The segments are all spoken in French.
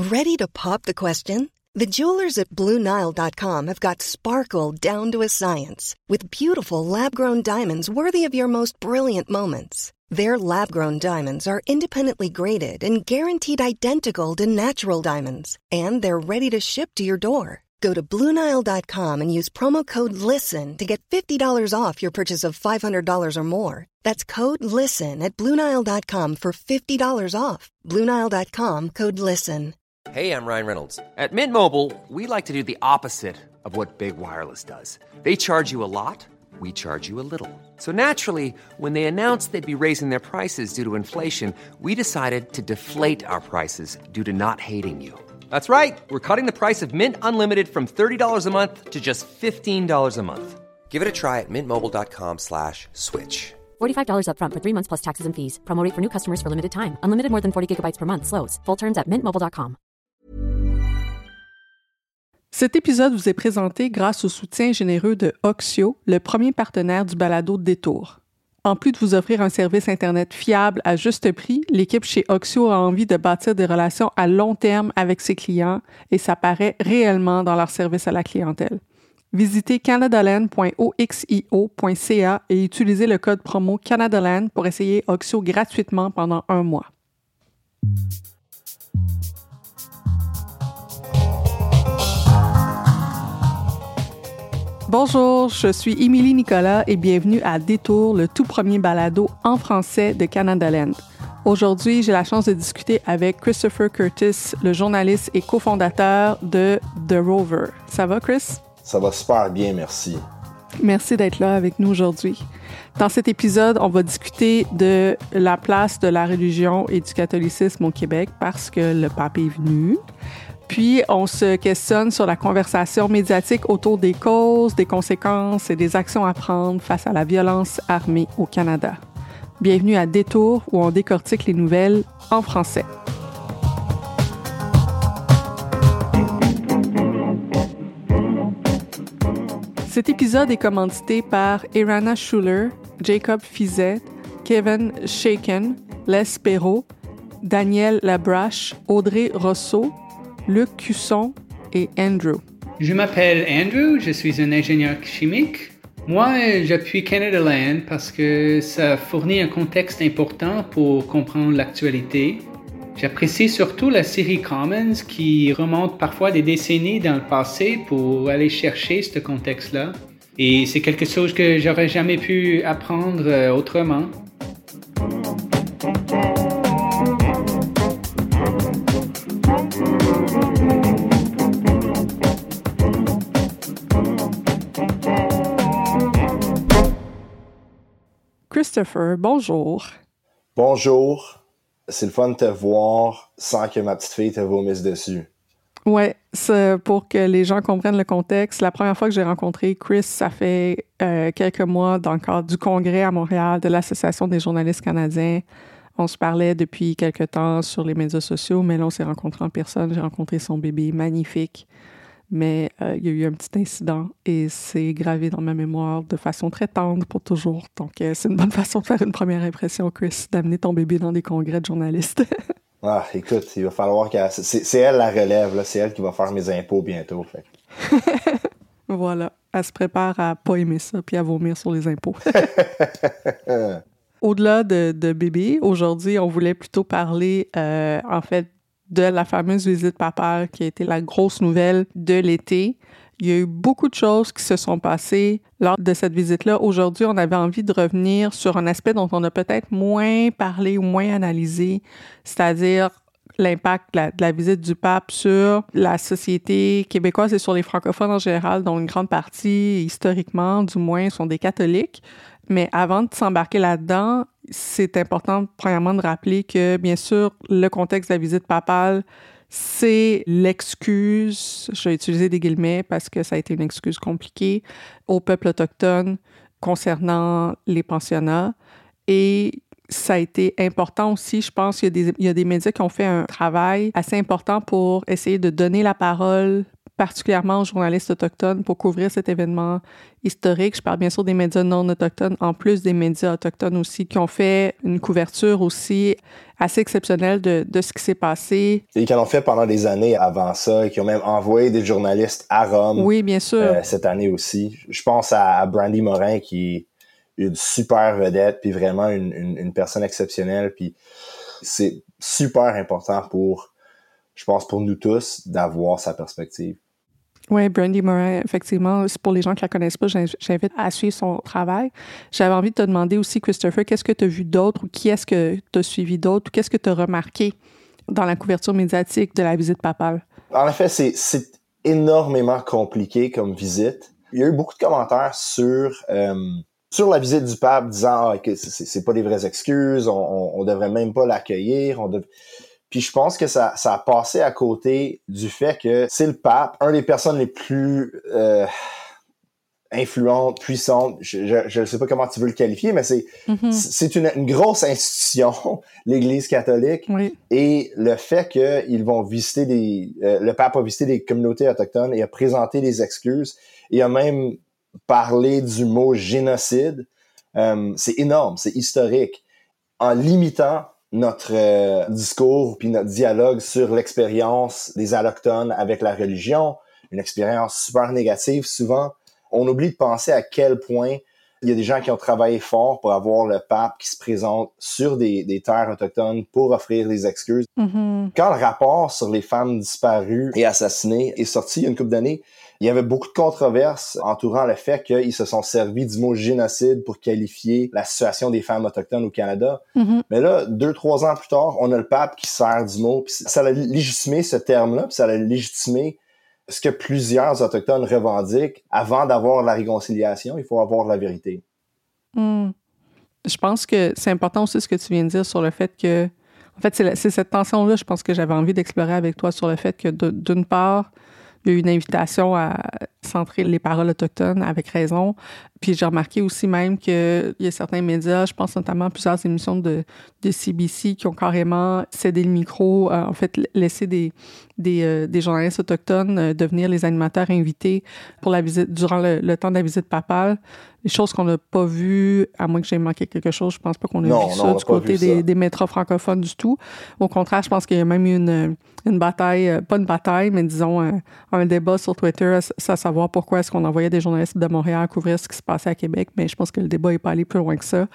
Ready to pop the question? The jewelers at BlueNile.com have got sparkle down to a science with beautiful lab-grown diamonds worthy of your most brilliant moments. Their lab-grown diamonds are independently graded and guaranteed identical to natural diamonds, and they're ready to ship to your door. Go to BlueNile.com and use promo code LISTEN to get $50 off your purchase of $500 or more. That's code LISTEN at BlueNile.com for $50 off. BlueNile.com, code LISTEN. Hey, I'm Ryan Reynolds. At Mint Mobile, we like to do the opposite of what Big Wireless does. They charge you a lot, we charge you a little. So naturally, when they announced they'd be raising their prices due to inflation, we decided to deflate our prices due to not hating you. That's right. We're cutting the price of Mint Unlimited from $30 a month to just $15 a month. Give it a try at mintmobile.com/switch. $45 up front for 3 months plus taxes and fees. Promo rate for new customers for limited time. Unlimited more than 40 gigabytes per month. Slows full terms at mintmobile.com. Cet épisode vous est présenté grâce au soutien généreux de Oxio, le premier partenaire du balado Détour. En plus de vous offrir un service Internet fiable à juste prix, l'équipe chez Oxio a envie de bâtir des relations à long terme avec ses clients et ça paraît réellement dans leur service à la clientèle. Visitez canadaland.oxio.ca et utilisez le code promo Canadaland pour essayer Oxio gratuitement pendant 1 mois. Bonjour, je suis Émilie Nicolas et bienvenue à Détour, le tout premier balado en français de Canadaland. Aujourd'hui, j'ai la chance de discuter avec Christopher Curtis, le journaliste et cofondateur de The Rover. Ça va, Chris? Ça va super bien, merci. Merci d'être là avec nous aujourd'hui. Dans cet épisode, on va discuter de la place de la religion et du catholicisme au Québec parce que le pape est venu. Puis, on se questionne sur la conversation médiatique autour des causes, des conséquences et des actions à prendre face à la violence armée au Canada. Bienvenue à Détour, où on décortique les nouvelles en français. Cet épisode est commandité par Irana Schuller, Jacob Fizet, Kevin Shaken, Les Perrault, Daniel Labrache, Audrey Rousseau, Luc Cusson et Andrew. Je m'appelle Andrew, je suis un ingénieur chimique. Moi, j'appuie Canadaland parce que ça fournit un contexte important pour comprendre l'actualité. J'apprécie surtout la série Commons qui remonte parfois des décennies dans le passé pour aller chercher ce contexte-là. Et c'est quelque chose que j'aurais jamais pu apprendre autrement. Christopher, bonjour. Bonjour. C'est le fun de te voir sans que ma petite fille te vomisse dessus. Ouais, c'est pour que les gens comprennent le contexte. La première fois que j'ai rencontré Chris, ça fait quelques mois dans le cadre du congrès à Montréal de l'Association des journalistes canadiens. On se parlait depuis quelques temps sur les médias sociaux, mais là, on s'est rencontrés en personne. J'ai rencontré son bébé magnifique. Mais il y a eu un petit incident et c'est gravé dans ma mémoire de façon très tendre pour toujours. Donc, c'est une bonne façon de faire une première impression, Chris, d'amener ton bébé dans des congrès de journalistes. Ah, écoute, il va falloir qu'elle... C'est elle la relève, là. C'est elle qui va faire mes impôts bientôt. Fait. Voilà, elle se prépare à pas aimer ça puis à vomir sur les impôts. Au-delà de bébé, aujourd'hui, on voulait plutôt parler, en fait, de la fameuse visite papale qui a été la grosse nouvelle de l'été. Il y a eu beaucoup de choses qui se sont passées lors de cette visite-là. Aujourd'hui, on avait envie de revenir sur un aspect dont on a peut-être moins parlé ou moins analysé, c'est-à-dire l'impact de la visite du pape sur la société québécoise et sur les francophones en général, dont une grande partie, historiquement, du moins, sont des catholiques. Mais avant de s'embarquer là-dedans, c'est important, premièrement, de rappeler que, bien sûr, le contexte de la visite papale, c'est l'excuse, je vais utiliser des guillemets parce que ça a été une excuse compliquée, au peuple autochtone concernant les pensionnats. Et ça a été important aussi, je pense qu'il y a des médias qui ont fait un travail assez important pour essayer de donner la parole particulièrement aux journalistes autochtones pour couvrir cet événement historique. Je parle bien sûr des médias non autochtones, en plus des médias autochtones aussi, qui ont fait une couverture aussi assez exceptionnelle de ce qui s'est passé. Et qui en ont fait pendant des années avant ça, et qui ont même envoyé des journalistes à Rome. Oui, bien sûr. Cette année aussi. Je pense à Brandy Morin, qui est une super vedette, puis vraiment une personne exceptionnelle. Puis c'est super important je pense, pour nous tous, d'avoir sa perspective. Oui, Brandy Morin, effectivement, c'est pour les gens qui la connaissent pas, j'invite à suivre son travail. J'avais envie de te demander aussi, Christopher, qu'est-ce que tu as vu d'autre ou qui est-ce que tu as suivi d'autre ou qu'est-ce que tu as remarqué dans la couverture médiatique de la visite papale? En effet, c'est énormément compliqué comme visite. Il y a eu beaucoup de commentaires sur la visite du pape disant que c'est pas des vraies excuses, on devrait même pas l'accueillir, Puis je pense que ça a passé à côté du fait que c'est le pape, une des personnes les plus influentes, puissantes, je ne sais pas comment tu veux le qualifier, mais c'est une grosse institution, l'Église catholique, oui. Et le fait qu'ils vont visiter le pape a visité des communautés autochtones et a présenté des excuses, et a même parlé du mot génocide, c'est énorme, c'est historique. En limitant notre discours puis notre dialogue sur l'expérience des allochtones avec la religion, une expérience super négative souvent. On oublie de penser à quel point il y a des gens qui ont travaillé fort pour avoir le pape qui se présente sur des terres autochtones pour offrir des excuses. Mm-hmm. Quand le rapport sur les femmes disparues et assassinées est sorti il y a une couple d'années, il y avait beaucoup de controverses entourant le fait qu'ils se sont servis du mot génocide pour qualifier la situation des femmes autochtones au Canada. Mm-hmm. Mais là, 2-3 ans plus tard, on a le pape qui sert du mot. Puis ça a légitimé ce terme-là, puis ça a légitimé ce que plusieurs autochtones revendiquent. Avant d'avoir la réconciliation, il faut avoir la vérité. Mm. Je pense que c'est important aussi ce que tu viens de dire sur le fait que... En fait, c'est cette tension-là, je pense que j'avais envie d'explorer avec toi sur le fait que, d'une part, il y a eu une invitation à centrer les paroles autochtones, avec raison. Puis j'ai remarqué aussi même qu'il y a certains médias, je pense notamment à plusieurs émissions de CBC, qui ont carrément cédé le micro, en fait, laissé des journalistes autochtones devenir les animateurs invités pour la visite, durant le temps de la visite papale. Des choses qu'on n'a pas vues, à moins que j'ai manqué quelque chose, je pense pas qu'on a vu ça du côté des métros francophones du tout. Au contraire, je pense qu'il y a même eu une bataille, pas une bataille, mais disons un débat sur Twitter à savoir pourquoi est-ce qu'on envoyait des journalistes de Montréal à couvrir ce qui se passait à Québec, mais je pense que le débat n'est pas allé plus loin que ça.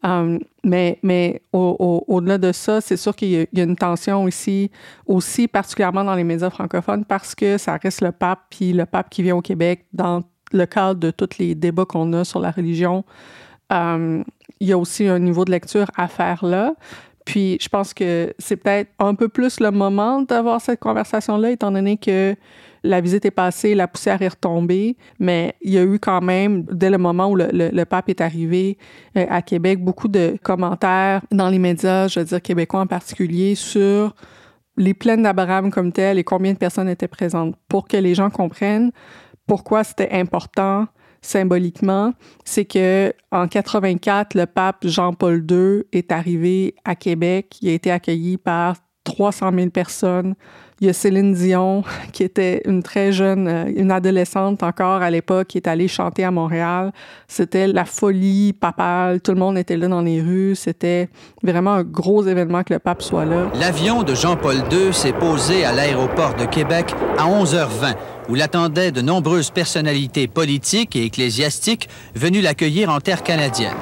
Mais au-delà de ça, c'est sûr qu'il y a une tension ici, aussi particulièrement dans les médias francophones, parce que ça reste le pape, puis le pape qui vient au Québec dans le cadre de tous les débats qu'on a sur la religion. Il y a aussi un niveau de lecture à faire là. Puis je pense que c'est peut-être un peu plus le moment d'avoir cette conversation-là, étant donné que la visite est passée, la poussière est retombée, mais il y a eu quand même, dès le moment où le pape est arrivé à Québec, beaucoup de commentaires dans les médias, je veux dire québécois en particulier, sur les plaines d'Abraham comme telles et combien de personnes étaient présentes, pour que les gens comprennent pourquoi c'était important symboliquement. C'est que en 84, le pape Jean-Paul II est arrivé à Québec. Il a été accueilli par 300 000 personnes. Il y a Céline Dion, qui était une très jeune, une adolescente encore à l'époque, qui est allée chanter à Montréal. C'était la folie papale. Tout le monde était là dans les rues. C'était vraiment un gros événement que le pape soit là. L'avion de Jean-Paul II s'est posé à l'aéroport de Québec à 11h20, où l'attendaient de nombreuses personnalités politiques et ecclésiastiques venues l'accueillir en terre canadienne.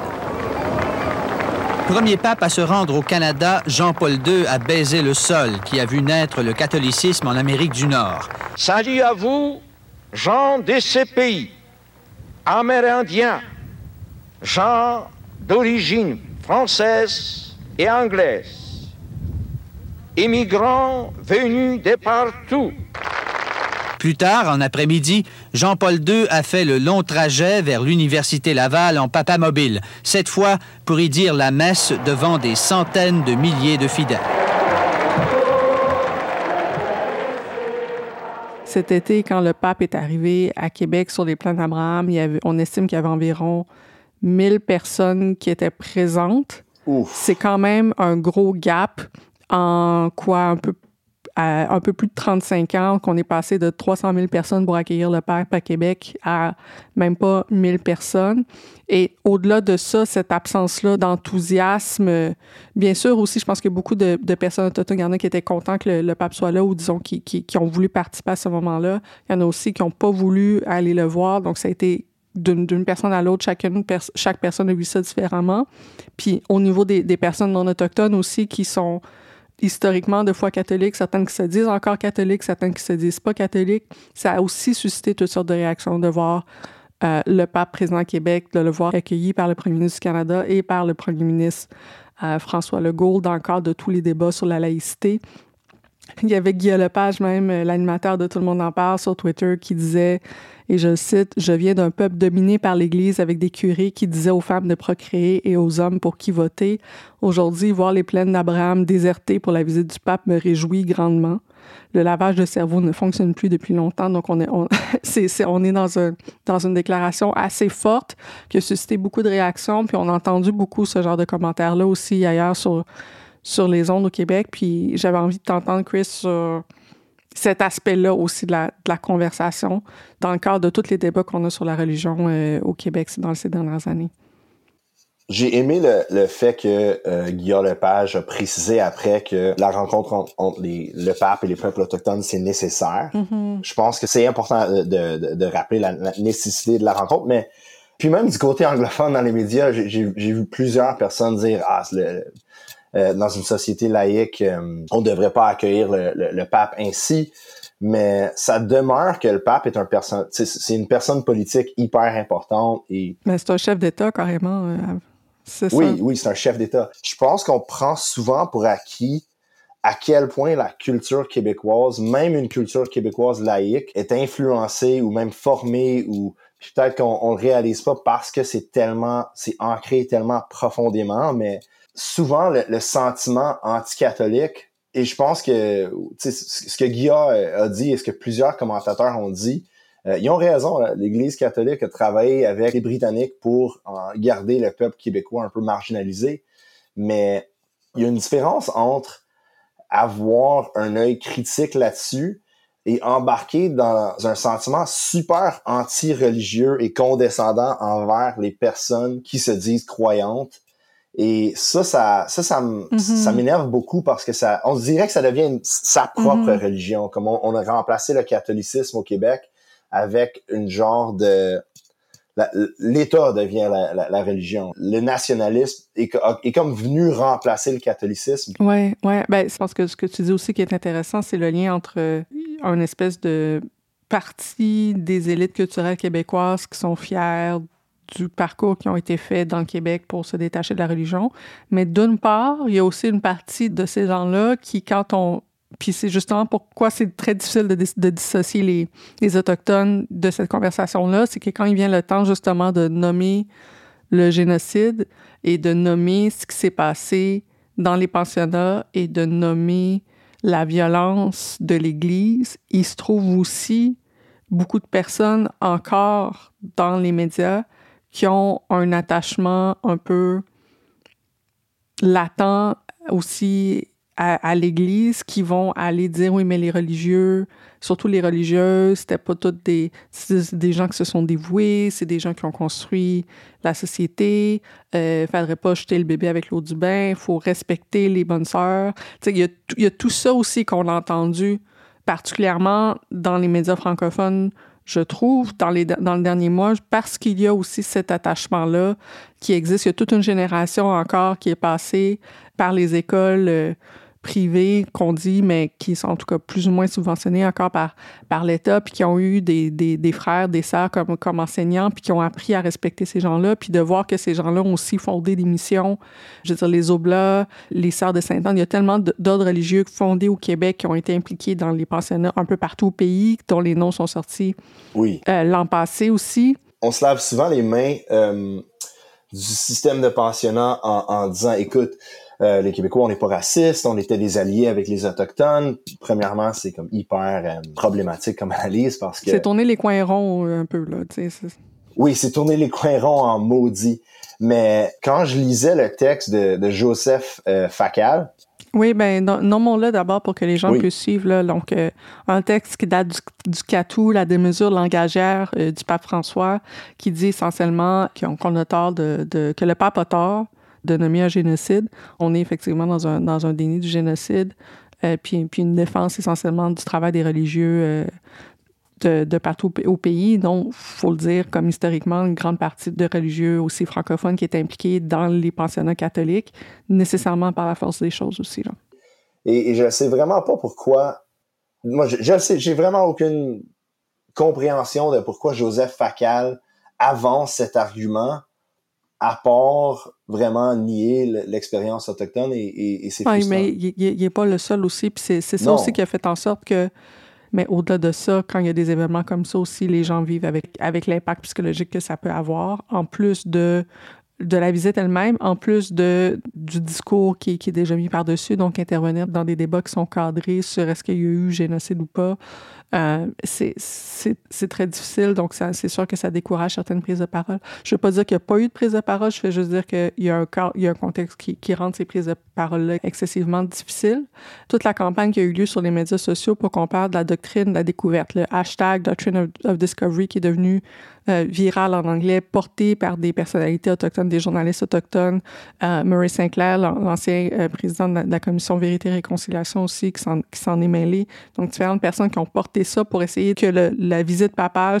Premier pape à se rendre au Canada, Jean-Paul II a baisé le sol qui a vu naître le catholicisme en Amérique du Nord. Salut à vous, gens de ces pays, amérindiens, gens d'origine française et anglaise, immigrants venus de partout. Plus tard, en après-midi, Jean-Paul II a fait le long trajet vers l'Université Laval en papamobile, cette fois pour y dire la messe devant des centaines de milliers de fidèles. Cet été, quand le pape est arrivé à Québec sur les plaines d'Abraham, on estime qu'il y avait environ 1000 personnes qui étaient présentes. Ouf. C'est quand même un gros gap en quoi un peu à un peu plus de 35 ans, qu'on est passé de 300 000 personnes pour accueillir le pape à Québec à même pas 1000 personnes. Et au-delà de ça, cette absence-là d'enthousiasme, bien sûr aussi, je pense qu'il y a beaucoup de personnes autochtones, il y en a qui étaient contents que le pape soit là ou disons qui ont voulu participer à ce moment-là. Il y en a aussi qui n'ont pas voulu aller le voir, donc ça a été d'une personne à l'autre, chaque personne a vu ça différemment. Puis au niveau des personnes non autochtones aussi qui sont historiquement de foi catholique, certaines qui se disent encore catholiques, certaines qui se disent pas catholiques, ça a aussi suscité toutes sortes de réactions de voir le pape présent à Québec, de le voir accueilli par le premier ministre du Canada et par le premier ministre François Legault dans le cadre de tous les débats sur la laïcité. Il y avait Guillaume Lepage, même l'animateur de Tout le monde en parle sur Twitter, qui disait, et je le cite, « Je viens d'un peuple dominé par l'Église avec des curés qui disaient aux femmes de procréer et aux hommes pour qui voter. Aujourd'hui, voir les plaines d'Abraham désertées pour la visite du pape me réjouit grandement. Le lavage de cerveau ne fonctionne plus depuis longtemps, donc on est dans une déclaration assez forte qui a suscité beaucoup de réactions, puis on a entendu beaucoup ce genre de commentaires-là aussi ailleurs sur les ondes au Québec, puis j'avais envie de t'entendre, Chris, sur cet aspect-là aussi de la conversation dans le cadre de tous les débats qu'on a sur la religion au Québec dans ces dernières années. J'ai aimé le fait que Guillaume Lepage a précisé après que la rencontre entre le pape et les peuples autochtones, c'est nécessaire. Mm-hmm. Je pense que c'est important de rappeler la nécessité de la rencontre, mais puis même du côté anglophone dans les médias, j'ai vu plusieurs personnes dire « Ah, dans une société laïque, on ne devrait pas accueillir le pape ainsi », mais ça demeure que le pape est c'est une personne politique hyper importante. Mais c'est un chef d'État, carrément. Oui, c'est un chef d'État. Je pense qu'on prend souvent pour acquis à quel point la culture québécoise, même une culture québécoise laïque, est influencée ou même formée, ou peut-être qu'on le réalise pas parce que c'est ancré tellement profondément, mais souvent le sentiment anticatholique, et je pense que ce que Guilla a dit et ce que plusieurs commentateurs ont dit, ils ont raison. L'Église catholique a travaillé avec les Britanniques pour garder le peuple québécois un peu marginalisé, mais il y a une différence entre avoir un œil critique là-dessus et embarquer dans un sentiment super anti-religieux et condescendant envers les personnes qui se disent croyantes. Et ça m'énerve beaucoup parce que on dirait que ça devient sa propre religion. Comme on a remplacé le catholicisme au Québec avec une genre de... L'État devient la religion. Le nationalisme est comme venu remplacer le catholicisme. Ouais. Ben, je pense que ce que tu dis aussi qui est intéressant, c'est le lien entre une espèce de partie des élites culturelles québécoises qui sont fiers du parcours qui ont été faits dans le Québec pour se détacher de la religion. Mais d'une part, il y a aussi une partie de ces gens-là qui, puis c'est justement pourquoi c'est très difficile de dissocier les Autochtones de cette conversation-là, c'est que quand il vient le temps justement de nommer le génocide et de nommer ce qui s'est passé dans les pensionnats et de nommer la violence de l'Église, il se trouve aussi beaucoup de personnes encore dans les médias qui ont un attachement un peu latent aussi à l'Église, qui vont aller dire « Oui, mais les religieux, surtout les religieuses, c'était pas toutes des gens qui se sont dévoués, c'est des gens qui ont construit la société, faudrait pas jeter le bébé avec l'eau du bain, il faut respecter les bonnes sœurs. » Tu sais, il y a tout ça aussi qu'on a entendu, particulièrement dans les médias francophones, je trouve, dans le dernier mois, parce qu'il y a aussi cet attachement-là qui existe. Il y a toute une génération encore qui est passée par les écoles privées, qu'on dit, mais qui sont en tout cas plus ou moins subventionnées encore par l'État, puis qui ont eu des frères, des sœurs comme enseignants, puis qui ont appris à respecter ces gens-là, puis de voir que ces gens-là ont aussi fondé des missions, je veux dire, les Oblats, les Sœurs de Sainte-Anne. Il y a tellement d'ordres religieux fondés au Québec qui ont été impliqués dans les pensionnats un peu partout au pays, dont les noms sont sortis l'an passé aussi. On se lave souvent les mains du système de pensionnat en disant, écoute, les Québécois, on n'est pas racistes, on était des alliés avec les Autochtones. Premièrement, c'est comme hyper problématique comme analyse parce que... C'est tourner les coins ronds un peu, là, tu sais. Oui, c'est tourner les coins ronds en maudit. Mais quand je lisais le texte de Joseph Facal... Oui, bien, nommons-le d'abord pour que les gens puissent suivre. Là. Donc, un texte qui date du Catou, la démesure langagière du pape François, qui dit essentiellement qu'on a tort que le pape a tort de nommer un génocide. On est effectivement dans un déni du génocide, puis une défense essentiellement du travail des religieux de partout au pays. Donc, il faut le dire, comme historiquement, une grande partie de religieux aussi francophones qui est impliquée dans les pensionnats catholiques, nécessairement par la force des choses aussi. Là. Et je ne sais vraiment pas pourquoi... Moi, je sais, j'ai vraiment aucune compréhension de pourquoi Joseph Facal avance cet argument, à part vraiment nier l'expérience autochtone et c'est frustrant. Oui, mais il n'est pas le seul aussi, puis c'est ça aussi qui a fait en sorte que... Mais au-delà de ça, quand il y a des événements comme ça aussi, les gens vivent avec l'impact psychologique que ça peut avoir, en plus de la visite elle-même, en plus du discours qui est déjà mis par-dessus, donc intervenir dans des débats qui sont cadrés sur est-ce qu'il y a eu génocide ou pas, c'est très difficile, donc c'est sûr que ça décourage certaines prises de parole. Je ne veux pas dire qu'il n'y a pas eu de prise de parole, je fais juste dire qu'il y a un contexte qui rend ces prises de parole-là excessivement difficiles. Toute la campagne qui a eu lieu sur les médias sociaux pour qu'on parle de la doctrine de la découverte, le hashtag Doctrine of Discovery qui est devenu viral en anglais, porté par des personnalités autochtones, des journalistes autochtones, Murray Sinclair, l'ancien président de la Commission Vérité et Réconciliation aussi, qui s'en est mêlé. Donc, différentes personnes qui ont porté ça pour essayer que la visite papale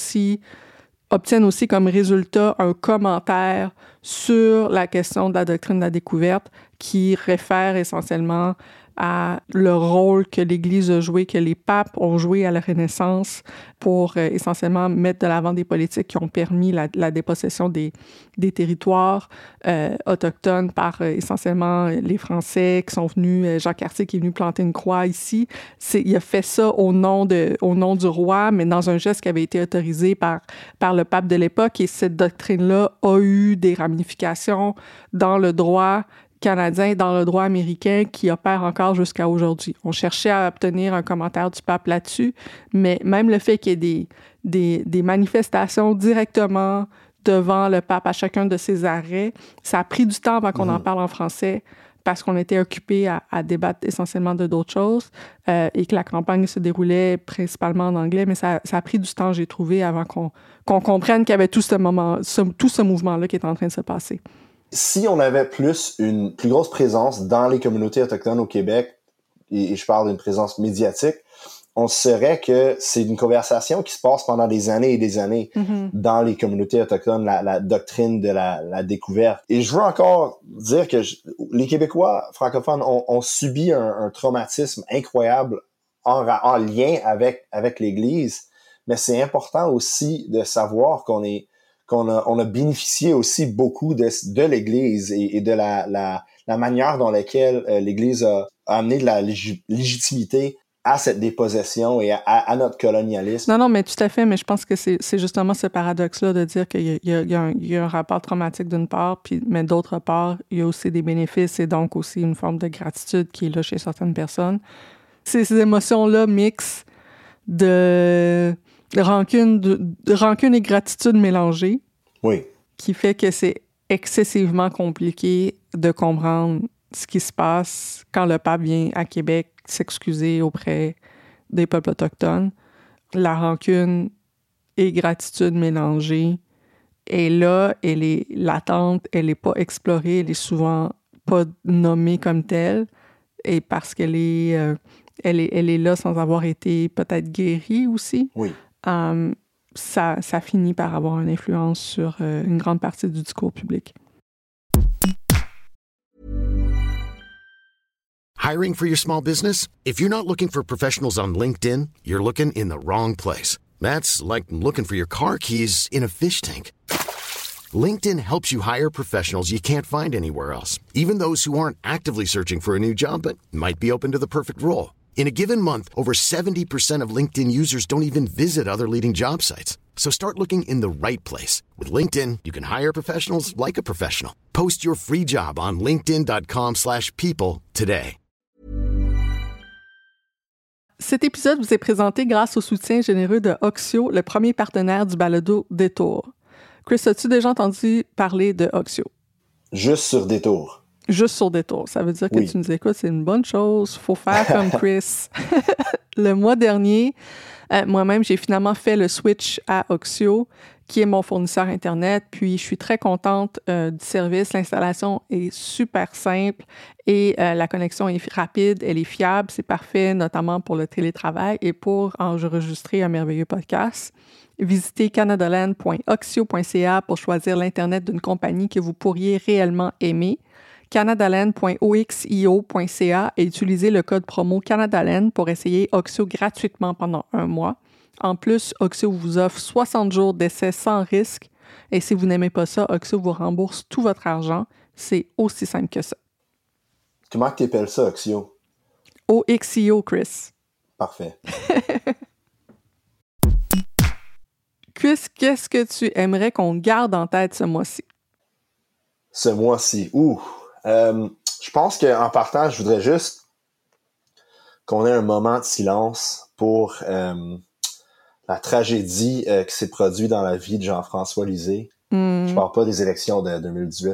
obtienne aussi comme résultat un commentaire sur la question de la doctrine de la découverte qui réfère essentiellement à le rôle que l'Église a joué, que les papes ont joué à la Renaissance pour essentiellement mettre de l'avant des politiques qui ont permis la dépossession des territoires autochtones par essentiellement les Français qui sont venus, Jacques Cartier qui est venu planter une croix ici. Il a fait ça au nom du roi, mais dans un geste qui avait été autorisé par le pape de l'époque, et cette doctrine-là a eu des ramifications dans le droit canadien, dans le droit américain qui opère encore jusqu'à aujourd'hui. On cherchait à obtenir un commentaire du pape là-dessus, mais même le fait qu'il y ait des manifestations directement devant le pape à chacun de ses arrêts, ça a pris du temps avant qu'on en parle en français parce qu'on était occupé à débattre essentiellement de d'autres choses et que la campagne se déroulait principalement en anglais, mais ça a pris du temps, j'ai trouvé, avant qu'on comprenne qu'il y avait tout ce mouvement-là qui est en train de se passer. Si on avait une plus grosse présence dans les communautés autochtones au Québec, et je parle d'une présence médiatique, on saurait que c'est une conversation qui se passe pendant des années et des années dans les communautés autochtones, la doctrine de la découverte. Et je veux encore dire que les Québécois francophones ont subi un traumatisme incroyable en lien avec l'Église, mais c'est important aussi de savoir qu'on a bénéficié aussi beaucoup de l'Église et de la manière dans laquelle l'Église a amené de la légitimité à cette dépossession et à notre colonialisme. Non, mais tout à fait, mais je pense que c'est justement ce paradoxe-là de dire qu'il y a un rapport traumatique d'une part, mais d'autre part, il y a aussi des bénéfices et donc aussi une forme de gratitude qui est là chez certaines personnes. Ces émotions-là mixent de rancune et gratitude mélangées. Oui. Qui fait que c'est excessivement compliqué de comprendre ce qui se passe quand le pape vient à Québec s'excuser auprès des peuples autochtones. La rancune et gratitude mélangées est là, elle est latente, elle n'est pas explorée, elle est souvent pas nommée comme telle, et parce qu'elle est là sans avoir été peut-être guérie aussi. Oui. Ça finit par avoir une influence sur une grande partie du discours public. Hiring for your small business? If you're not looking for professionals on LinkedIn, you're looking in the wrong place. That's like looking for your car keys in a fish tank. LinkedIn helps you hire professionals you can't find anywhere else, even those who aren't actively searching for a new job but might be open to the perfect role. In a given month, over 70% of LinkedIn users don't even visit other leading job sites. So start looking in the right place. With LinkedIn, you can hire professionals like a professional. Post your free job on linkedin.com/people today. Cet épisode vous est présenté grâce au soutien généreux de Oxio, le premier partenaire du balado Détour. Chris, as-tu déjà entendu parler de Oxio? Juste sur Détour. Juste sur Détour. Ça veut dire que tu nous écoutes, c'est une bonne chose. Faut faire comme Chris. Le mois dernier, moi-même, j'ai finalement fait le switch à Oxio, qui est mon fournisseur Internet. Puis, je suis très contente du service. L'installation est super simple et la connexion est rapide, elle est fiable. C'est parfait, notamment pour le télétravail et pour enregistrer un merveilleux podcast. Visitez canadaland.oxio.ca pour choisir l'Internet d'une compagnie que vous pourriez réellement aimer. canadaland.oxio.ca et utilisez le code promo Canadaland pour essayer Oxio gratuitement pendant 1 mois. En plus, Oxio vous offre 60 jours d'essai sans risque. Et si vous n'aimez pas ça, Oxio vous rembourse tout votre argent. C'est aussi simple que ça. Comment tu appelles ça, Oxio? OXIO, Chris. Parfait. Chris, qu'est-ce que tu aimerais qu'on garde en tête ce mois-ci? Ce mois-ci? Je pense qu'en partant, je voudrais juste qu'on ait un moment de silence pour la tragédie qui s'est produite dans la vie de Jean-François Lisée. Je parle pas des élections de 2018.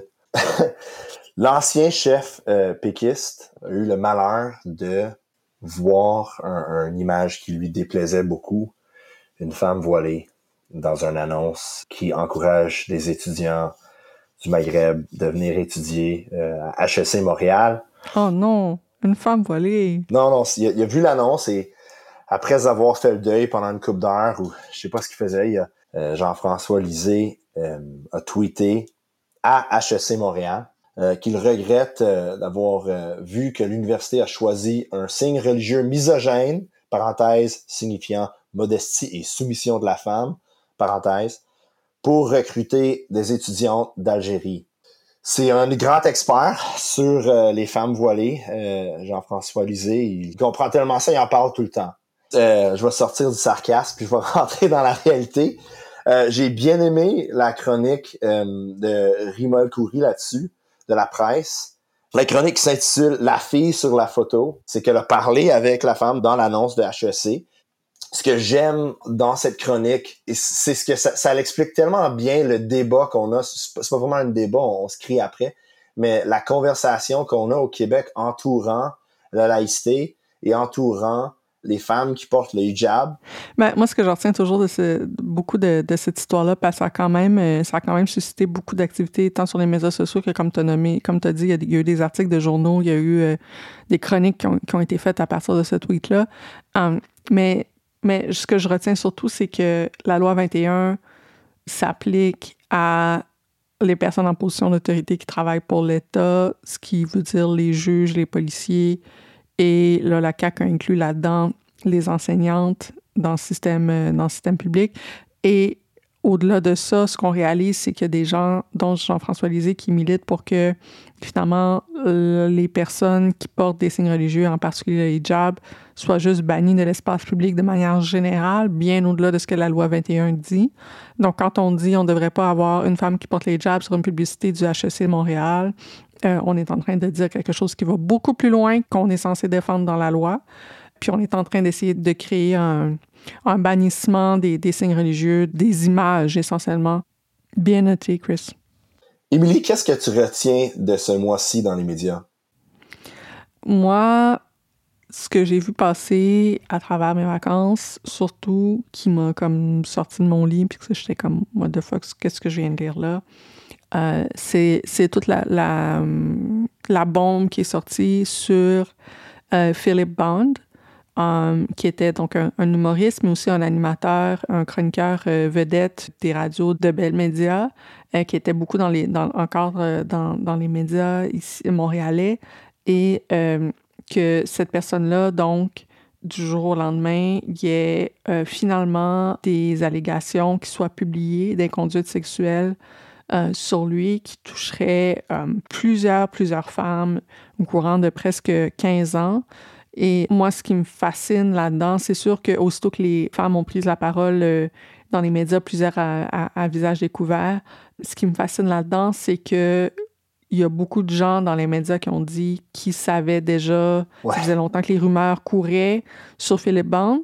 L'ancien chef péquiste a eu le malheur de voir une image qui lui déplaisait beaucoup, une femme voilée dans une annonce qui encourage des étudiants du Maghreb de venir étudier à HEC Montréal. Oh non, une femme voilée. Non, il a vu l'annonce et après avoir fait le deuil pendant une couple d'heures, ou je sais pas ce qu'il faisait, Jean-François Lisée a tweeté à HEC Montréal qu'il regrette d'avoir vu que l'université a choisi un signe religieux misogène, parenthèse, signifiant modestie et soumission de la femme, parenthèse, pour recruter des étudiantes d'Algérie. C'est un grand expert sur les femmes voilées, Jean-François Lisée. Il comprend tellement ça, il en parle tout le temps. Je vais sortir du sarcasme puis je vais rentrer dans la réalité. J'ai bien aimé la chronique de Rima El-Khoury là-dessus, de la presse. La chronique s'intitule « La fille sur la photo ». C'est qu'elle a parlé avec la femme dans l'annonce de HEC. Ce que j'aime dans cette chronique, c'est ce que ça l'explique tellement bien le débat qu'on a. C'est pas vraiment un débat, on se crie après, mais la conversation qu'on a au Québec entourant la laïcité et entourant les femmes qui portent le hijab. Ben, moi, ce que je retiens toujours de beaucoup de cette histoire-là, parce que ça a quand même suscité beaucoup d'activités, tant sur les médias sociaux que, comme tu as nommé, comme tu as dit, il y a eu des articles de journaux, il y a eu des chroniques qui ont été faites à partir de ce tweet-là. Mais ce que je retiens surtout, c'est que la loi 21 s'applique à les personnes en position d'autorité qui travaillent pour l'État, ce qui veut dire les juges, les policiers, et là, la CAQ inclut là-dedans les enseignantes dans le système public. Et au-delà de ça, ce qu'on réalise, c'est qu'il y a des gens, dont Jean-François Lisée, qui militent pour que, finalement, les personnes qui portent des signes religieux, en particulier le hijab, soient juste bannies de l'espace public de manière générale, bien au-delà de ce que la loi 21 dit. Donc, quand on dit on ne devrait pas avoir une femme qui porte le hijab sur une publicité du HEC de Montréal, on est en train de dire quelque chose qui va beaucoup plus loin qu'on est censé défendre dans la loi. Puis on est en train d'essayer de créer un bannissement des signes religieux, des images essentiellement. Bien noté, Chris. Émilie, qu'est-ce que tu retiens de ce mois-ci dans les médias? Moi, ce que j'ai vu passer à travers mes vacances, surtout, qui m'a comme sorti de mon lit, puis que j'étais comme, what the fuck, qu'est-ce que je viens de lire là? C'est toute la bombe qui est sortie sur Philip Bond, qui était donc un humoriste, mais aussi un animateur, un chroniqueur vedette des radios de Bell Media, qui était beaucoup dans les médias ici montréalais, et que cette personne-là, donc, du jour au lendemain, il y ait finalement des allégations qui soient publiées d'inconduite sexuelle sur lui, qui toucherait plusieurs femmes au courant de presque 15 ans. Et moi, ce qui me fascine là-dedans, c'est sûr qu'aussitôt que les femmes ont pris la parole dans les médias, plusieurs à visage découvert, ce qui me fascine là-dedans, c'est que il y a beaucoup de gens dans les médias qui ont dit qu'ils savaient déjà, ça faisait longtemps que les rumeurs couraient sur Philip Bond.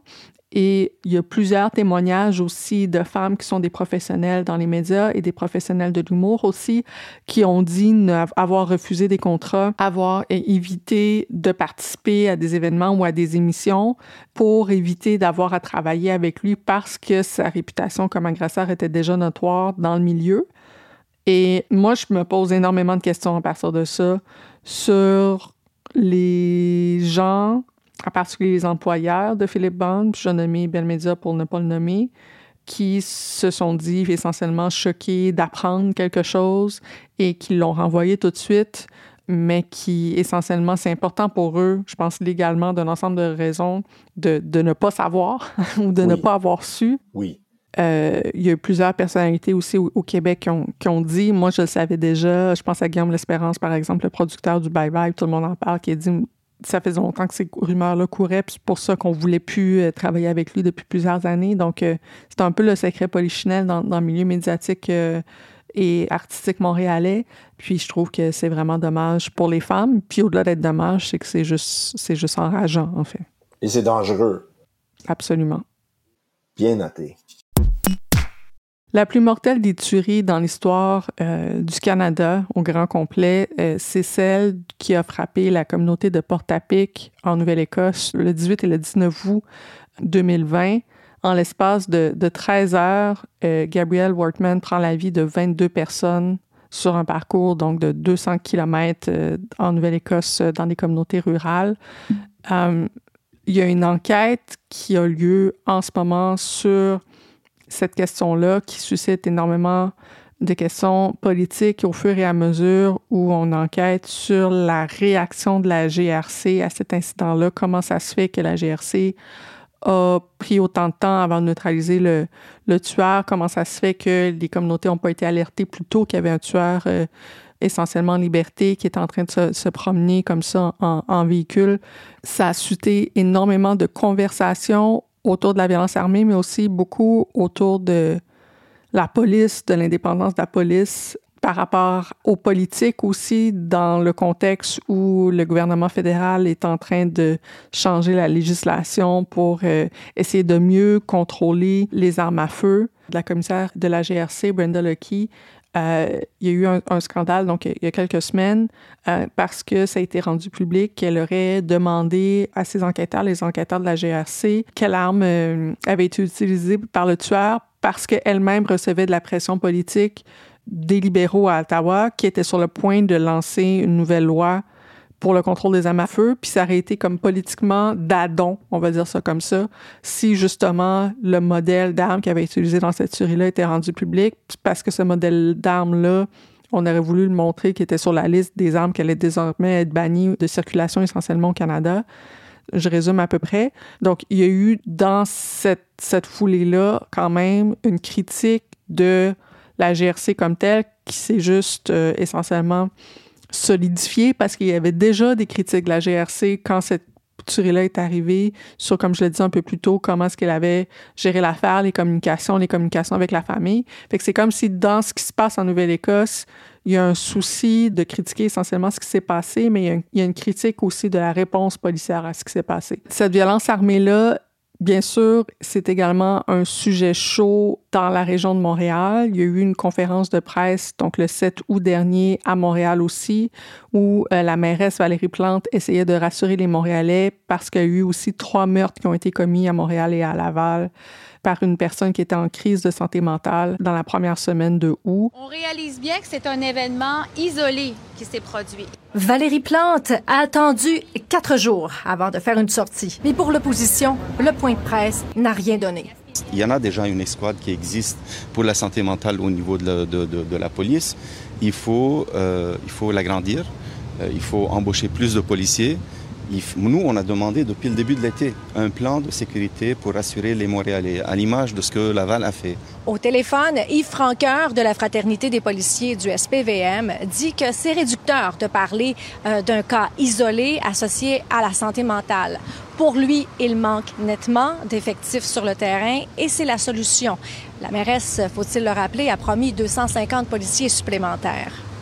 Et il y a plusieurs témoignages aussi de femmes qui sont des professionnels dans les médias et des professionnels de l'humour aussi, qui ont dit avoir refusé des contrats, avoir évité de participer à des événements ou à des émissions pour éviter d'avoir à travailler avec lui parce que sa réputation comme agresseur était déjà notoire dans le milieu. Et moi, je me pose énormément de questions à partir de ça sur les gens, en particulier les employeurs de Philip Bond, je nommé Bell Media pour ne pas le nommer, qui se sont dit essentiellement choqués d'apprendre quelque chose et qui l'ont renvoyé tout de suite, mais qui, essentiellement, c'est important pour eux, je pense légalement, d'un ensemble de raisons, de ne pas savoir ou de ne pas avoir su. Oui. Il y a eu plusieurs personnalités aussi au Québec qui ont dit, moi je le savais déjà, je pense à Guillaume L'Espérance, par exemple, le producteur du Bye Bye, tout le monde en parle, qui a dit... Ça faisait longtemps que ces rumeurs-là couraient, puis c'est pour ça qu'on ne voulait plus travailler avec lui depuis plusieurs années. Donc, c'est un peu le secret polichinelle dans le milieu médiatique et artistique montréalais. Puis, je trouve que c'est vraiment dommage pour les femmes. Puis, au-delà d'être dommage, c'est que c'est juste enrageant, en fait. Et c'est dangereux. Absolument. Bien noté. La plus mortelle des tueries dans l'histoire du Canada au grand complet, c'est celle qui a frappé la communauté de Portapique en Nouvelle-Écosse le 18 et le 19 août 2020. En l'espace de 13 heures, Gabrielle Wortman prend la vie de 22 personnes sur un parcours donc de 200 km en Nouvelle-Écosse dans des communautés rurales. Il y a une enquête qui a lieu en ce moment sur cette question-là qui suscite énormément de questions politiques au fur et à mesure où on enquête sur la réaction de la GRC à cet incident-là. Comment ça se fait que la GRC a pris autant de temps avant de neutraliser le tueur? Comment ça se fait que les communautés n'ont pas été alertées plus tôt qu'il y avait un tueur essentiellement en liberté qui est en train de se promener comme ça en véhicule? Ça a suscité énormément de conversations autour de la violence armée, mais aussi beaucoup autour de la police, de l'indépendance de la police par rapport aux politiques aussi, dans le contexte où le gouvernement fédéral est en train de changer la législation pour essayer de mieux contrôler les armes à feu. La commissaire de la GRC, Brenda Lucky, il y a eu un scandale donc il y a quelques semaines parce que ça a été rendu public qu'elle aurait demandé à ses enquêteurs, les enquêteurs de la GRC, quelle arme avait été utilisée par le tueur parce qu'elle-même recevait de la pression politique des libéraux à Ottawa qui étaient sur le point de lancer une nouvelle loi pour le contrôle des armes à feu, puis ça aurait été comme politiquement d'adon, on va dire ça comme ça, si justement le modèle d'arme qui avait été utilisé dans cette tuerie-là était rendu public, parce que ce modèle d'arme-là, on aurait voulu le montrer qui était sur la liste des armes qui allaient désormais être bannies de circulation essentiellement au Canada. Je résume à peu près. Donc, il y a eu dans cette foulée-là quand même une critique de la GRC comme telle qui s'est juste essentiellement solidifié parce qu'il y avait déjà des critiques de la GRC quand cette tuerie-là est arrivée sur, comme je l'ai dit un peu plus tôt, comment est-ce qu'elle avait géré l'affaire, les communications avec la famille. Fait que c'est comme si dans ce qui se passe en Nouvelle-Écosse, il y a un souci de critiquer essentiellement ce qui s'est passé, mais il y a une critique aussi de la réponse policière à ce qui s'est passé. Cette violence armée-là, bien sûr, c'est également un sujet chaud dans la région de Montréal. Il y a eu une conférence de presse, donc le 7 août dernier, à Montréal aussi, où la mairesse Valérie Plante essayait de rassurer les Montréalais parce qu'il y a eu aussi 3 meurtres qui ont été commis à Montréal et à Laval par une personne qui était en crise de santé mentale dans la première semaine de août. On réalise bien que c'est un événement isolé qui s'est produit. Valérie Plante a attendu 4 jours avant de faire une sortie. Mais pour l'opposition, le point de presse n'a rien donné. Il y en a déjà une escouade qui existe pour la santé mentale au niveau de la police. Il faut l'agrandir. Il faut embaucher plus de policiers. Nous, on a demandé depuis le début de l'été un plan de sécurité pour rassurer les Montréalais, à l'image de ce que Laval a fait. Au téléphone, Yves Franqueur de la Fraternité des policiers du SPVM dit que c'est réducteur de parler d'un cas isolé associé à la santé mentale. Pour lui, il manque nettement d'effectifs sur le terrain et c'est la solution. La mairesse, faut-il le rappeler, a promis 250 policiers supplémentaires. Il y a des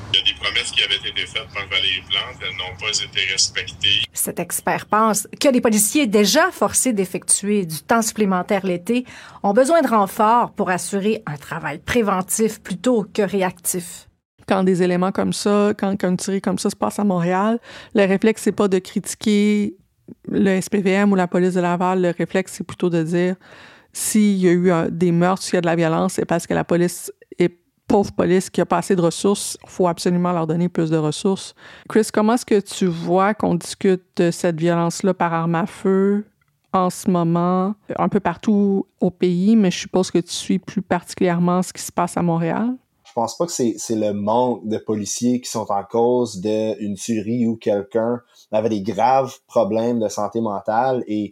promesses qui avaient été faites par Valérie Plante, elles n'ont pas été respectées. Cet expert pense que les policiers déjà forcés d'effectuer du temps supplémentaire l'été ont besoin de renforts pour assurer un travail préventif plutôt que réactif. Quand des éléments comme ça, quand une tuerie comme ça se passe à Montréal, le réflexe, c'est pas de critiquer le SPVM ou la police de Laval. Le réflexe, c'est plutôt de dire s'il y a eu des meurtres, s'il y a de la violence, c'est parce que la police pauvre police qui a pas assez de ressources, il faut absolument leur donner plus de ressources. Chris, comment est-ce que tu vois qu'on discute de cette violence-là par arme à feu en ce moment, un peu partout au pays, mais je suppose que tu suis plus particulièrement ce qui se passe à Montréal? Je pense pas que c'est le manque de policiers qui sont en cause d'une tuerie où quelqu'un avait des graves problèmes de santé mentale et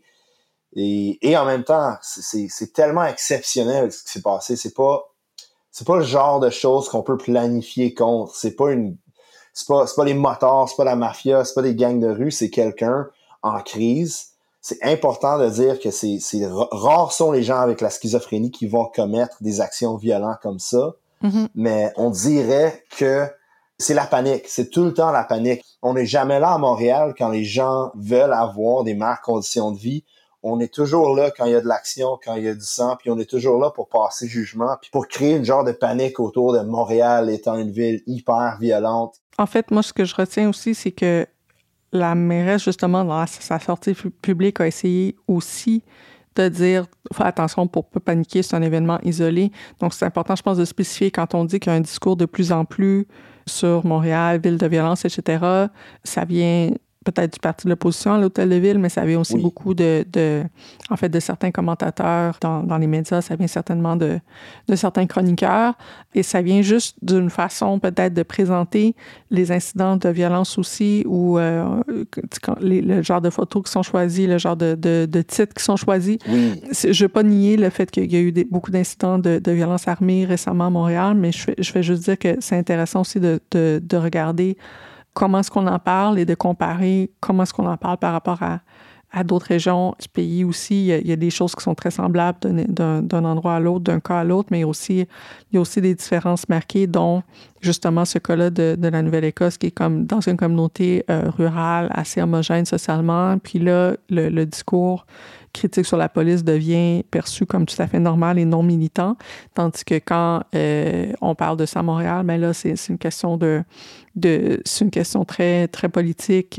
en même temps, c'est tellement exceptionnel ce qui s'est passé. C'est pas le genre de choses qu'on peut planifier contre. C'est pas les motards, c'est pas la mafia, c'est pas des gangs de rue, c'est quelqu'un en crise. C'est important de dire que rares sont les gens avec la schizophrénie qui vont commettre des actions violentes comme ça. Mm-hmm. Mais on dirait que c'est la panique. C'est tout le temps la panique. On n'est jamais là à Montréal quand les gens veulent avoir des meilleures conditions de vie. On est toujours là quand il y a de l'action, quand il y a du sang, puis on est toujours là pour passer jugement, puis pour créer une genre de panique autour de Montréal étant une ville hyper violente. En fait, moi, ce que je retiens aussi, c'est que la mairesse, justement, dans sa sortie publique, a essayé aussi de dire « Fais attention pour ne pas paniquer, c'est un événement isolé ». Donc, c'est important, je pense, de spécifier quand on dit qu'il y a un discours de plus en plus sur Montréal, ville de violence, etc. Ça vient peut-être du parti de l'opposition à l'Hôtel de Ville, mais ça vient aussi beaucoup de certains commentateurs dans les médias, ça vient certainement de certains chroniqueurs, et ça vient juste d'une façon peut-être de présenter les incidents de violence aussi, ou le genre de photos qui sont choisies, le genre de titres qui sont choisis. Oui. Je ne veux pas nier le fait qu'il y a eu beaucoup d'incidents de violence armée récemment à Montréal, mais je vais juste dire que c'est intéressant aussi de regarder comment est-ce qu'on en parle et de comparer comment est-ce qu'on en parle par rapport à d'autres régions du pays aussi. Il y a des choses qui sont très semblables d'un endroit à l'autre, d'un cas à l'autre, mais il y a aussi des différences marquées, dont justement ce cas-là de la Nouvelle-Écosse qui est comme dans une communauté rurale assez homogène socialement. Puis là, le discours critique sur la police devient perçu comme tout à fait normal et non militant, tandis que quand on parle de ça à Montréal, ben là, c'est une question c'est une question très, très politique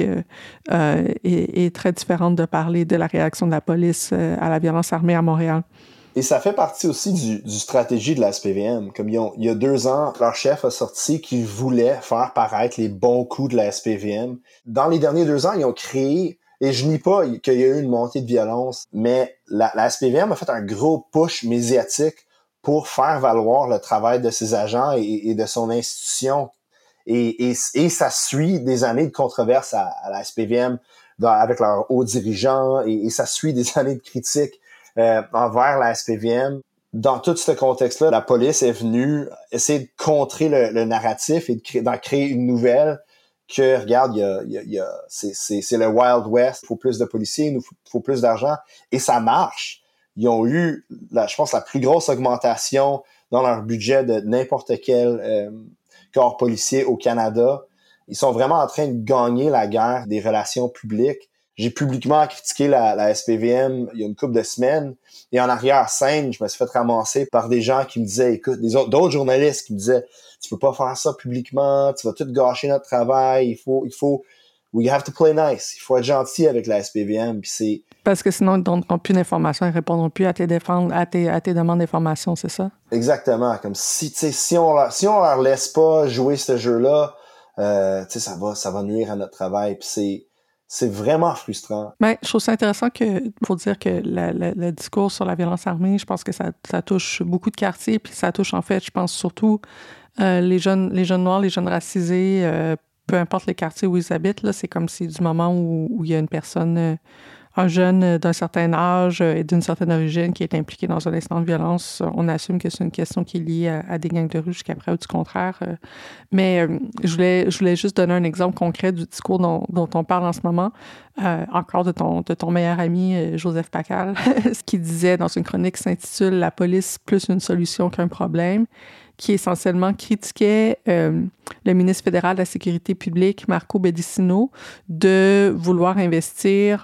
et très différente de parler de la réaction de la police à la violence armée à Montréal. Et ça fait partie aussi du stratégie de la SPVM. Comme il y a 2 ans, leur chef a sorti qu'il voulait faire paraître les bons coups de la SPVM. Dans les derniers 2 ans, ils ont créé, et je nie pas qu'il y a eu une montée de violence, mais la SPVM a fait un gros push médiatique pour faire valoir le travail de ses agents et de son institution. Et ça suit des années de controverses à la SPVM avec leurs hauts dirigeants, et ça suit des années de critiques envers la SPVM. Dans tout ce contexte-là, la police est venue essayer de contrer le narratif et d'en créer une nouvelle que, regarde, c'est le Wild West, il faut plus de policiers, il faut plus d'argent, et ça marche. Ils ont eu, je pense, la plus grosse augmentation dans leur budget de n'importe quel corps policier au Canada. Ils sont vraiment en train de gagner la guerre des relations publiques. J'ai publiquement critiqué la SPVM il y a une couple de semaines, et en arrière-scène, je me suis fait ramasser par des gens qui me disaient, écoute, d'autres journalistes qui me disaient, tu peux pas faire ça publiquement, tu vas tout gâcher notre travail, we have to play nice, il faut être gentil avec la SPVM, puis c'est... Parce que sinon, ils ne donneront plus d'informations, ils ne répondront plus à tes demandes d'informations, c'est ça? Exactement, comme si on leur laisse pas jouer ce jeu-là, ça va nuire à notre travail, puis c'est vraiment frustrant. Ben, je trouve ça intéressant pour dire que le discours sur la violence armée, je pense que ça touche beaucoup de quartiers, puis ça touche en fait, je pense surtout les jeunes noirs, les jeunes racisés, peu importe les quartiers où ils habitent, là, c'est comme si du moment où il y a une personne, un jeune d'un certain âge et d'une certaine origine qui est impliqué dans un incident de violence, on assume que c'est une question qui est liée à des gangs de rue jusqu'à preuve du contraire. Mais je voulais juste donner un exemple concret du discours dont on parle en ce moment. encore de ton meilleur ami Joseph Facal, ce qu'il disait dans une chronique qui s'intitule « La police plus une solution qu'un problème », qui essentiellement critiquait le ministre fédéral de la Sécurité publique, Marco Pedicino, de vouloir investir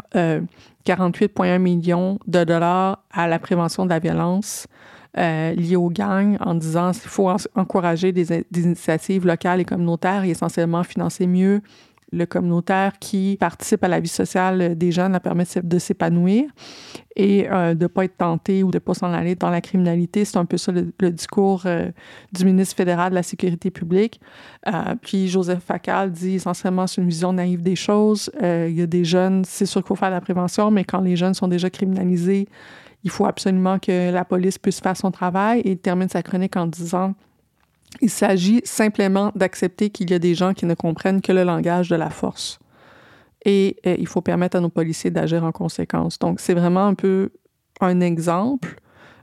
48,1 millions de dollars à la prévention de la violence liée aux gangs, en disant qu'il faut encourager des initiatives locales et communautaires et essentiellement financer mieux le communautaire qui participe à la vie sociale des jeunes, leur permet de s'épanouir et de ne pas être tenté ou de ne pas s'en aller dans la criminalité. C'est un peu ça le discours du ministre fédéral de la Sécurité publique. Puis Joseph Facal dit essentiellement c'est une vision naïve des choses. Il y a des jeunes, c'est sûr qu'il faut faire de la prévention, mais quand les jeunes sont déjà criminalisés, il faut absolument que la police puisse faire son travail. Et il termine sa chronique en disant il s'agit simplement d'accepter qu'il y a des gens qui ne comprennent que le langage de la force. Et il faut permettre à nos policiers d'agir en conséquence. Donc, c'est vraiment un peu un exemple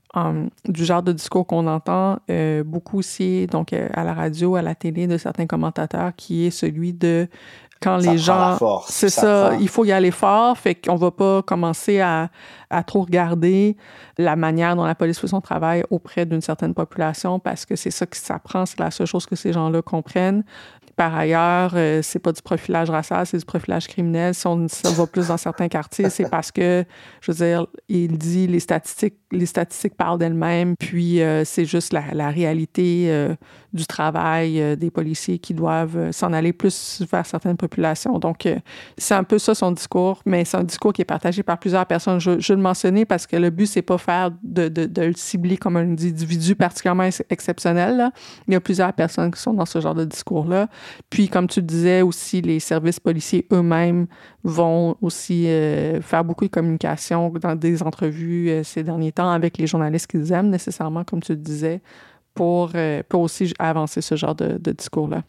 du genre de discours qu'on entend beaucoup aussi donc, à la radio, à la télé, de certains commentateurs, qui est celui de quand les gens... C'est ça, il faut y aller fort, fait qu'on va pas commencer à trop regarder la manière dont la police fait son travail auprès d'une certaine population parce que c'est ça que ça prend, c'est la seule chose que ces gens-là comprennent. Par ailleurs, c'est pas du profilage racial, c'est du profilage criminel. Si on va plus dans certains quartiers, c'est parce que, je veux dire, il dit les statistiques parlent d'elles-mêmes, puis c'est juste la réalité du travail des policiers qui doivent s'en aller plus vers certaines populations. Donc, c'est un peu ça son discours, mais c'est un discours qui est partagé par plusieurs personnes. Je le mentionnais parce que le but, c'est pas faire de le cibler comme un individu particulièrement exceptionnel, là. Il y a plusieurs personnes qui sont dans ce genre de discours-là. Puis, comme tu le disais aussi, les services policiers eux-mêmes vont aussi faire beaucoup de communication dans des entrevues ces derniers temps avec les journalistes qu'ils aiment nécessairement, comme tu le disais, pour aussi avancer ce genre de discours-là.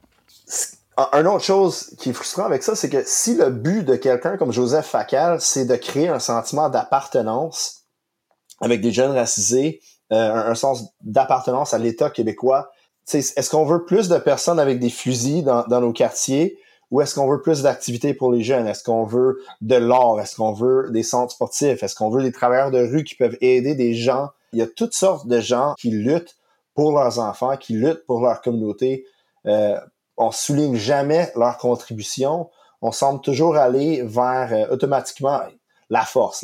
Une autre chose qui est frustrant avec ça, c'est que si le but de quelqu'un comme Joseph Facal, c'est de créer un sentiment d'appartenance avec des jeunes racisés, un sens d'appartenance à l'État québécois, est-ce qu'on veut plus de personnes avec des fusils dans nos quartiers ou est-ce qu'on veut plus d'activités pour les jeunes? Est-ce qu'on veut de l'art? Est-ce qu'on veut des centres sportifs? Est-ce qu'on veut des travailleurs de rue qui peuvent aider des gens? Il y a toutes sortes de gens qui luttent pour leurs enfants, qui luttent pour leur communauté. On souligne jamais leur contribution. On semble toujours aller vers automatiquement la force.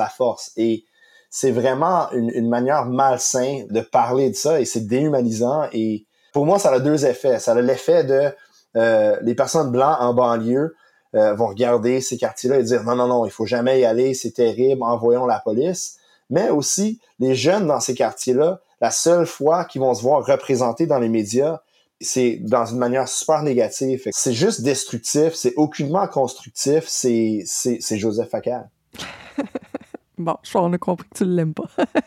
Et c'est vraiment une manière malsaine de parler de ça et c'est déhumanisant. Et pour moi, ça a deux effets. Ça a l'effet de les personnes blancs en banlieue vont regarder ces quartiers-là et dire non, il faut jamais y aller, c'est terrible, envoyons la police. Mais aussi, les jeunes dans ces quartiers-là, la seule fois qu'ils vont se voir représentés dans les médias, c'est dans une manière super négative. C'est juste destructif, c'est aucunement constructif, c'est Joseph Facal. Bon, je crois qu'on a compris que tu ne l'aimes pas.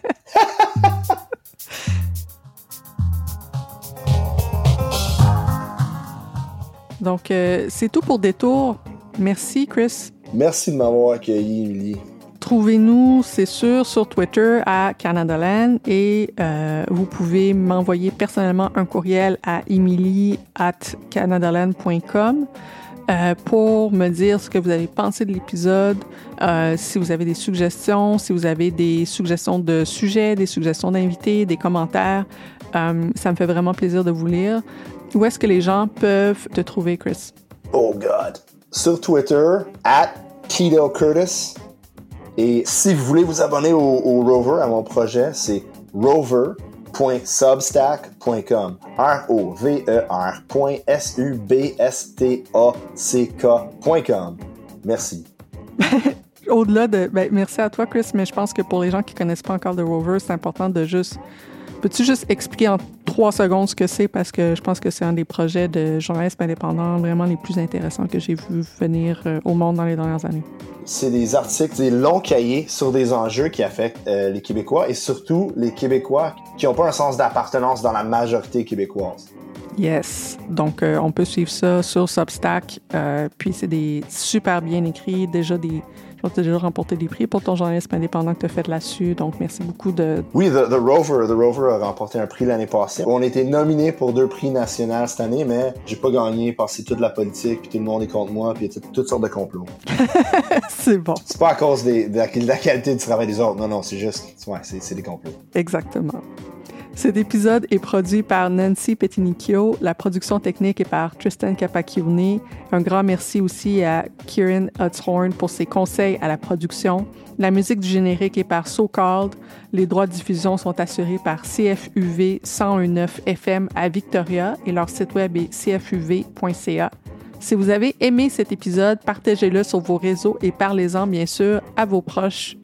Donc, c'est tout pour Détour. Merci, Chris. Merci de m'avoir accueilli, Émilie. Trouvez-nous, c'est sûr, sur Twitter à Canadaland et vous pouvez m'envoyer personnellement un courriel à emily@canadaland.com pour me dire ce que vous avez pensé de l'épisode, si vous avez des suggestions, si vous avez des suggestions de sujets, des suggestions d'invités, des commentaires. Ça me fait vraiment plaisir de vous lire. Où est-ce que les gens peuvent te trouver, Chris? Oh God! Sur Twitter, @KetoCurtis. Et si vous voulez vous abonner au Rover, à mon projet, c'est rover.substack.com. rover.substack.com. Merci. Au-delà de... merci à toi, Chris, mais je pense que pour les gens qui ne connaissent pas encore le Rover, c'est important de juste... Peux-tu juste expliquer en 3 secondes ce que c'est? Parce que je pense que c'est un des projets de journalisme indépendant vraiment les plus intéressants que j'ai vu venir au monde dans les dernières années. C'est des articles, des longs cahiers sur des enjeux qui affectent les Québécois et surtout les Québécois qui n'ont pas un sens d'appartenance dans la majorité québécoise. Yes. Donc, on peut suivre ça sur Substack. Puis, c'est des super bien écrits. Déjà, je Tu as déjà remporté des prix pour ton journalisme indépendant que tu as fait là-dessus, donc merci beaucoup de... Oui, The Rover a remporté un prix l'année passée. On a été nominé pour 2 prix nationaux cette année, mais j'ai pas gagné parce que c'est toute la politique, puis tout le monde est contre moi, puis il y a toutes sortes de complots. C'est bon. C'est pas à cause de la qualité du travail des autres, non, c'est juste, c'est des complots. Exactement. Cet épisode est produit par Nancy Petinicchio. La production technique est par Tristan Capacchione. Un grand merci aussi à Kieran Hudshorn pour ses conseils à la production. La musique du générique est par So Called. Les droits de diffusion sont assurés par CFUV 101.9 FM à Victoria et leur site web est cfuv.ca. Si vous avez aimé cet épisode, partagez-le sur vos réseaux et parlez-en bien sûr à vos proches.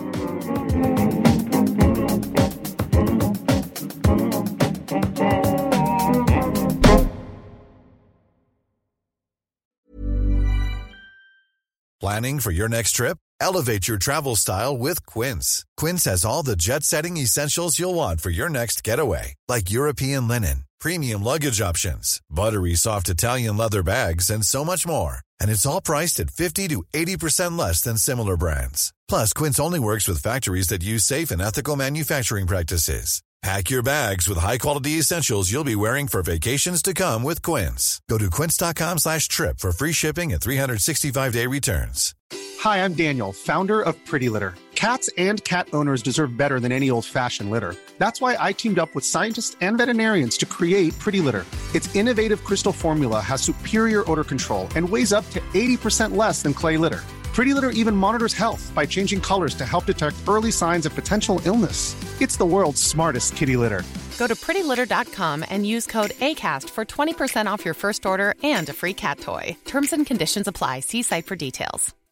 Planning for your next trip? Elevate your travel style with Quince. Quince has all the jet-setting essentials you'll want for your next getaway, like European linen, premium luggage options, buttery soft Italian leather bags, and so much more. And it's all priced at 50 to 80% less than similar brands. Plus, Quince only works with factories that use safe and ethical manufacturing practices. Pack your bags with high-quality essentials you'll be wearing for vacations to come with Quince. Go to quince.com/trip for free shipping and 365-day returns. Hi, I'm Daniel, founder of Pretty Litter. Cats and cat owners deserve better than any old-fashioned litter. That's why I teamed up with scientists and veterinarians to create Pretty Litter. Its innovative crystal formula has superior odor control and weighs up to 80% less than clay litter. Pretty Litter even monitors health by changing colors to help detect early signs of potential illness. It's the world's smartest kitty litter. Go to prettylitter.com and use code ACAST for 20% off your first order and a free cat toy. Terms and conditions apply. See site for details.